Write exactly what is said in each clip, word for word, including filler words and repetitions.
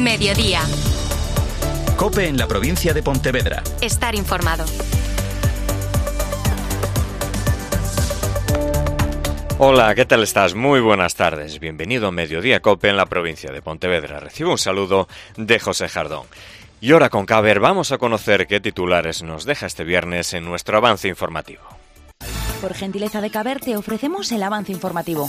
Mediodía. COPE en la provincia de Pontevedra. Estar informado. Hola, ¿qué tal estás? Muy buenas tardes. Bienvenido a Mediodía COPE en la provincia de Pontevedra. Recibe un saludo de José Jardón. Y ahora con Caber vamos a conocer qué titulares nos deja este viernes en nuestro avance informativo. Por gentileza de Caber te ofrecemos el avance informativo.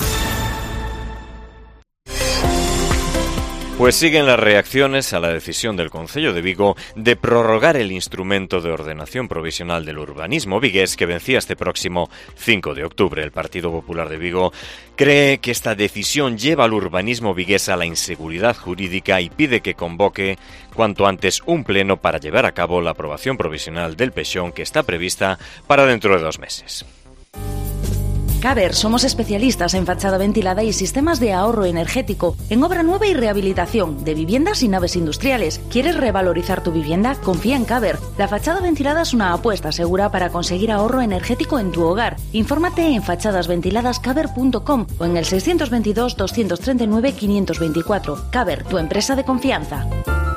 Pues siguen las reacciones a la decisión del Concello de Vigo de prorrogar el instrumento de ordenación provisional del urbanismo vigués que vencía este próximo cinco de octubre. El Partido Popular de Vigo cree que esta decisión lleva al urbanismo vigués a la inseguridad jurídica y pide que convoque cuanto antes un pleno para llevar a cabo la aprobación provisional del Pexón que está prevista para dentro de dos meses. Caber, somos especialistas en fachada ventilada y sistemas de ahorro energético, en obra nueva y rehabilitación de viviendas y naves industriales. ¿Quieres revalorizar tu vivienda? Confía en Caber. La fachada ventilada es una apuesta segura para conseguir ahorro energético en tu hogar. Infórmate en fachadas ventiladas caber punto com o en el seiscientos veintidós, doscientos treinta y nueve, quinientos veinticuatro. Caber, tu empresa de confianza.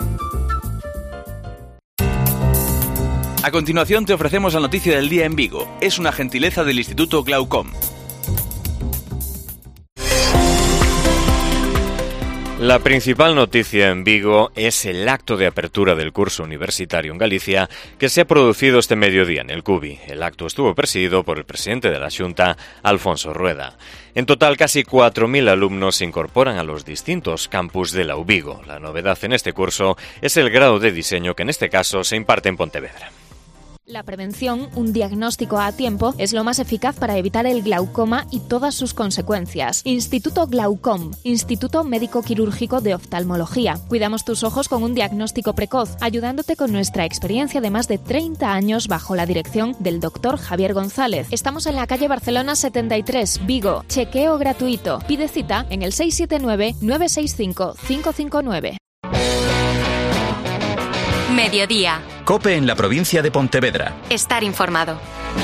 A continuación te ofrecemos la noticia del día en Vigo. Es una gentileza del Instituto Glaucom. La principal noticia en Vigo es el acto de apertura del curso universitario en Galicia que se ha producido este mediodía en el Cubi. El acto estuvo presidido por el presidente de la Xunta, Alfonso Rueda. En total, casi cuatro mil alumnos se incorporan a los distintos campus de la U Vigo. La novedad en este curso es el grado de diseño que en este caso se imparte en Pontevedra. La prevención, un diagnóstico a tiempo, es lo más eficaz para evitar el glaucoma y todas sus consecuencias. Instituto Glaucom, Instituto Médico Quirúrgico de Oftalmología. Cuidamos tus ojos con un diagnóstico precoz, ayudándote con nuestra experiencia de más de treinta años bajo la dirección del doctor Javier González. Estamos en la calle Barcelona setenta y tres, Vigo. Chequeo gratuito. Pide cita en el seis siete nueve, nueve seis cinco, cinco cinco nueve. Mediodía. COPE en la provincia de Pontevedra. Estar informado.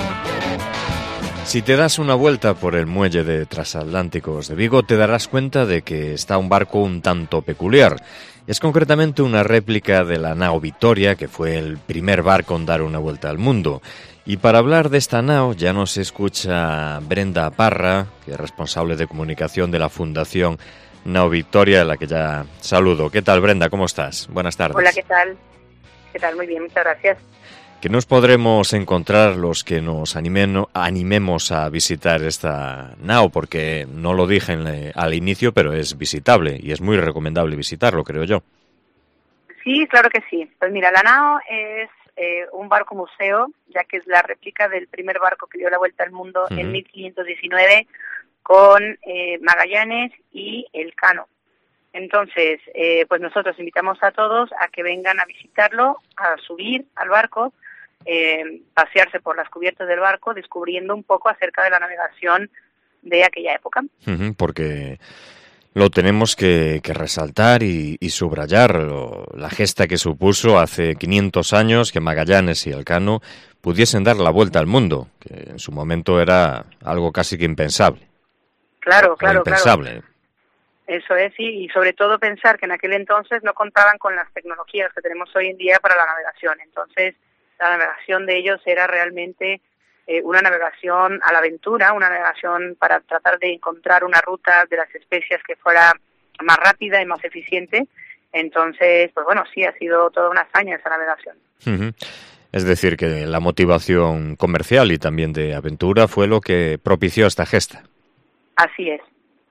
Si te das una vuelta por el muelle de Transatlánticos de Vigo, te darás cuenta de que está un barco un tanto peculiar. Es concretamente una réplica de la nao Victoria, que fue el primer barco en dar una vuelta al mundo. Y para hablar de esta nao ya nos escucha Brenda Parra, que es responsable de comunicación de la Fundación Nao Victoria, a la que ya saludo. ¿Qué tal, Brenda? ¿Cómo estás? Buenas tardes. Hola, ¿qué tal? ¿Qué tal? Muy bien, muchas gracias. ¿Qué nos podremos encontrar los que nos animen, animemos a visitar esta nao? Porque no lo dije en, al inicio, pero es visitable y es muy recomendable visitarlo, creo yo. Sí, claro que sí. Pues mira, la nao es eh, un barco museo, ya que es la réplica del primer barco que dio la vuelta al mundo uh-huh. en mil quinientos diecinueve con eh, Magallanes y Elcano. Entonces, eh, pues nosotros invitamos a todos a que vengan a visitarlo, a subir al barco, eh, pasearse por las cubiertas del barco, descubriendo un poco acerca de la navegación de aquella época. Uh-huh, porque lo tenemos que, que resaltar y, y subrayar, lo, la gesta que supuso hace quinientos años que Magallanes y Elcano pudiesen dar la vuelta al mundo, que en su momento era algo casi que impensable. Claro, claro, impensable. claro. Eso es, sí, y sobre todo pensar que en aquel entonces no contaban con las tecnologías que tenemos hoy en día para la navegación. Entonces, la navegación de ellos era realmente eh, una navegación a la aventura, una navegación para tratar de encontrar una ruta de las especias que fuera más rápida y más eficiente. Entonces, pues bueno, sí, ha sido toda una hazaña esa navegación. Uh-huh. Es decir, que la motivación comercial y también de aventura fue lo que propició esta gesta. Así es.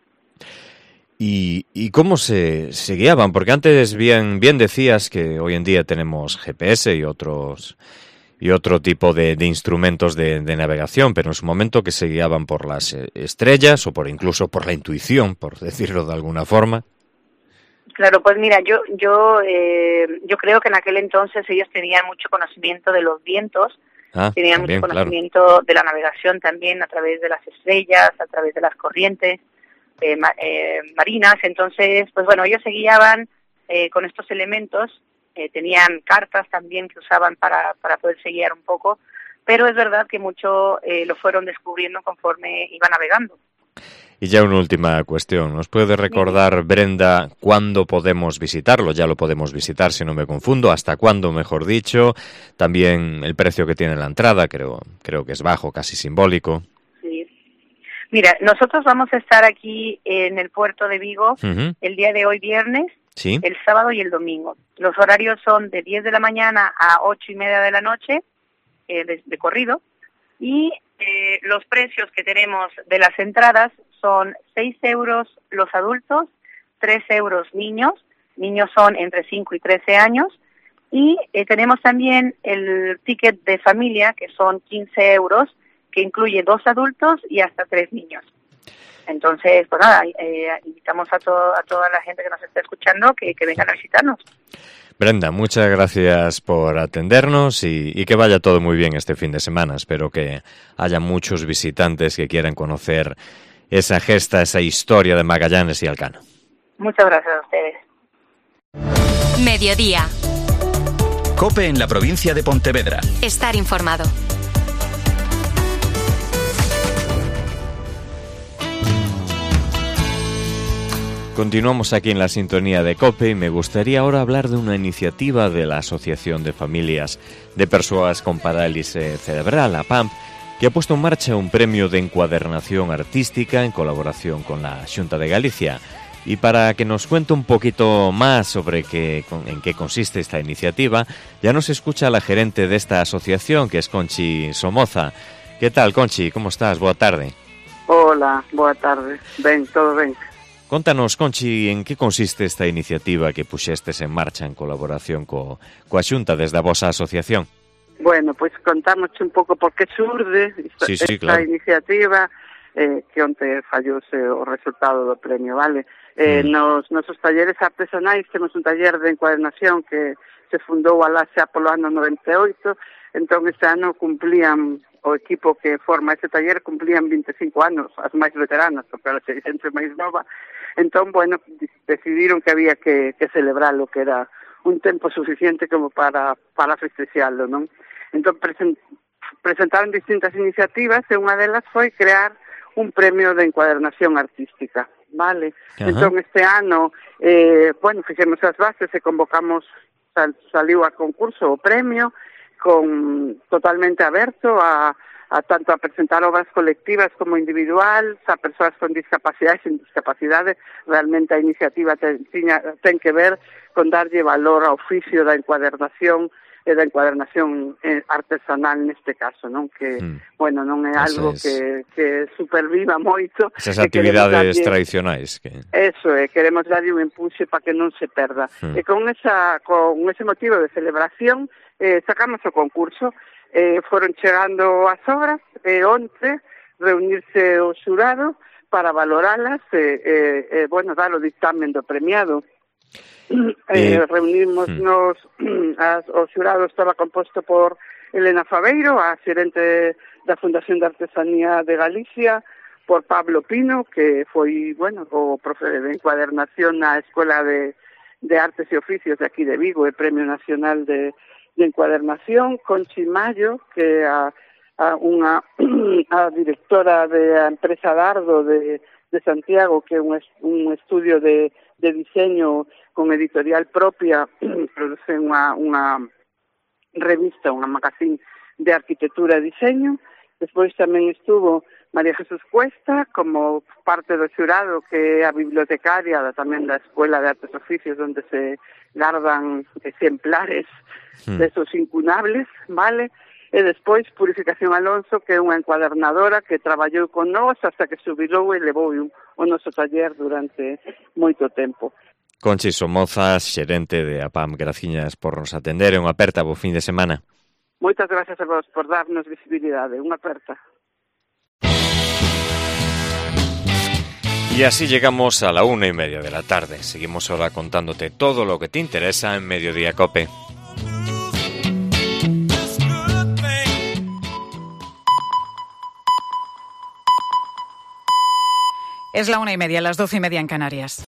¿Y, y cómo se, se guiaban? Porque antes bien, bien decías que hoy en día tenemos G P S y otros y otro tipo de, de instrumentos de, de navegación, pero en su momento que se guiaban por las estrellas o por incluso por la intuición, por decirlo de alguna forma. Claro, pues mira, yo yo eh, yo creo que en aquel entonces ellos tenían mucho conocimiento de los vientos, ah, tenían también, mucho conocimiento claro. de la navegación también a través de las estrellas, a través de las corrientes. Eh, eh, marinas, entonces, pues bueno, ellos se guiaban eh, con estos elementos, eh, tenían cartas también que usaban para, para poderse guiar un poco, pero es verdad que mucho eh, lo fueron descubriendo conforme iban navegando. Y ya una última cuestión. ¿Nos puede recordar, Brenda, cuándo podemos visitarlo? Ya lo podemos visitar, si no me confundo. ¿Hasta cuándo, mejor dicho? También el precio que tiene la entrada, creo, creo que es bajo, casi simbólico. Sí. Mira, nosotros vamos a estar aquí en el puerto de Vigo uh-huh. el día de hoy, viernes, ¿sí? El sábado y el domingo. Los horarios son de diez de la mañana a ocho y media de la noche, eh, de, de corrido. Y eh, los precios que tenemos de las entradas son seis euros los adultos, tres euros niños, niños son entre cinco y trece años, y eh, tenemos también el ticket de familia, que son quince euros, que incluye dos adultos y hasta tres niños. Entonces, pues nada, eh, invitamos a, todo, a toda la gente que nos esté escuchando que, que vengan a visitarnos. Brenda, muchas gracias por atendernos y, y que vaya todo muy bien este fin de semana. Espero que haya muchos visitantes que quieran conocer esa gesta, esa historia de Magallanes y Alcano. Muchas gracias a ustedes. Mediodía. COPE en la provincia de Pontevedra. Estar informado. Continuamos aquí en la sintonía de COPE y me gustaría ahora hablar de una iniciativa de la Asociación de Familias de Persoas con Parálisis Cerebral, A P A M, que ha puesto en marcha un premio de encuadernación artística en colaboración con la Xunta de Galicia. Y para que nos cuente un poquito más sobre qué, en qué consiste esta iniciativa, ya nos escucha la gerente de esta asociación, que es Conchi Somoza. ¿Qué tal, Conchi? ¿Cómo estás? Boa tarde. Hola, boa tarde. Ben, todo ben. Contanos, Conchi, en que consiste esta iniciativa que puxestes en marcha en colaboración co, coa Xunta desde a vosa asociación. Bueno, pois pues contamos un pouco por que xurde esta, sí, sí, esta claro. iniciativa, eh, que onte fallouse o resultado do premio, vale? Eh, mm. Nos nosos talleres artesanais temos un taller de encuadernación que se fundou alá xa polo ano noventa e oito, entón este ano cumplían, o equipo que forma ese taller cumplían veinticinco anos, as máis veteranas, porque a xente máis nova. Entón, bueno, decidiron que había que, que celebrar lo que era un tempo suficiente como para, para festexarlo, non? Entón, present, presentaron distintas iniciativas e unha delas foi crear un premio de encuadernación artística, vale? Ajá. Entón, este ano, eh, bueno, fixemos as bases e convocamos, sal, saliu a concurso o premio, con totalmente aberto a a tanto a presentar obras colectivas como individual, a persoas con discapacidade e sin discapacidade. Realmente a iniciativa ten, ten que ver con darlle valor ao oficio da encuadernación e da encuadernación artesanal neste caso, non? Que, mm. bueno, non é algo es... que, que superviva moito. Esas actividades darlle... tradicionais. Que... Eso é, queremos darlle un empuxe para que non se perda. Mm. E con, esa, con ese motivo de celebración, eh, sacamos o concurso. Eh, foron chegando as obras e eh, onte reunirse o xurado para valoralas e, eh, eh, eh, bueno, dar o dictamen do premiado. Eh, eh, reunimos-nos, hmm. as, o xurado estaba composto por Elena Faveiro, a xerente da Fundación de Artesanía de Galicia, por Pablo Pino, que foi, bueno, o profe de encuadernación na Escola de, de Artes e Oficios de aquí de Vigo, e Premio Nacional de de encuadernación, Conchi Mayo, que é a, a unha a directora da empresa Dardo de, de Santiago, que é un, un estudio de, de diseño con editorial propia, produce unha, unha revista, unha magazín de arquitectura e diseño. Despois tamén estuvo María Jesús Cuesta, como parte do xurado, que é a bibliotecaria tamén da Escuela de Artes e Oficios, onde se gardan exemplares mm. desos incunables, vale? E despois Purificación Alonso, que é unha encuadernadora que traballou con nós hasta que subilou e levou o noso taller durante moito tempo. Conchi Somoza, xerente de A P A M, graciñas por nos atender e unha aperta bo fin de semana. Moitas gracias a vos por darnos visibilidade, unha aperta. Y así llegamos a la una y media de la tarde. Seguimos ahora contándote todo lo que te interesa en Mediodía COPE. Es la una y media, las doce y media en Canarias.